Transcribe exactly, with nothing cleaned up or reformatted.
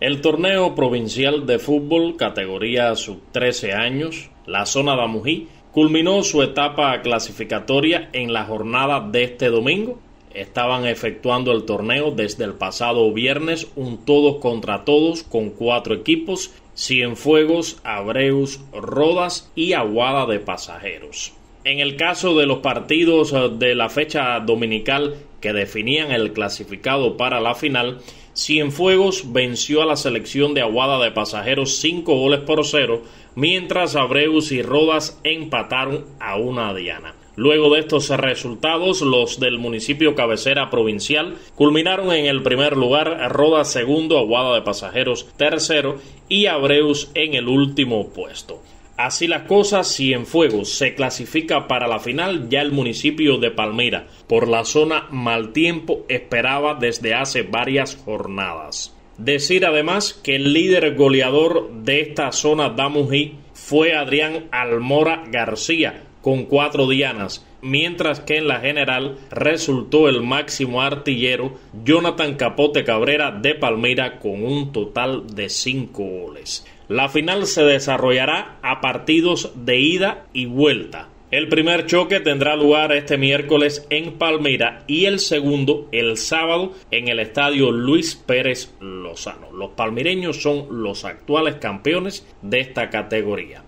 El torneo provincial de fútbol categoría sub trece años, la zona Damují, culminó su etapa clasificatoria en la jornada de este domingo. Estaban efectuando el torneo desde el pasado viernes, un todos contra todos con cuatro equipos: Cienfuegos, Abreus, Rodas y Aguada de Pasajeros. En el caso de los partidos de la fecha dominical que definían el clasificado para la final, Cienfuegos venció a la selección de Aguada de Pasajeros cinco goles por cero, mientras Abreus y Rodas empataron a una diana. Luego de estos resultados, los del municipio cabecera provincial culminaron en el primer lugar, Rodas segundo, Aguada de Pasajeros tercero y Abreus en el último puesto. Así las cosas, Cienfuegos se clasifica para la final. Ya el municipio de Palmira, por la zona mal tiempo, esperaba desde hace varias jornadas. Decir además que el líder goleador de esta zona Damují fue Adrián Almora García, con cuatro dianas, mientras que en la general resultó el máximo artillero Jonathan Capote Cabrera de Palmira con un total de cinco goles. La final se desarrollará a partidos de ida y vuelta. El primer choque tendrá lugar este miércoles en Palmira y el segundo el sábado en el estadio Luis Pérez Lozano. Los palmireños son los actuales campeones de esta categoría.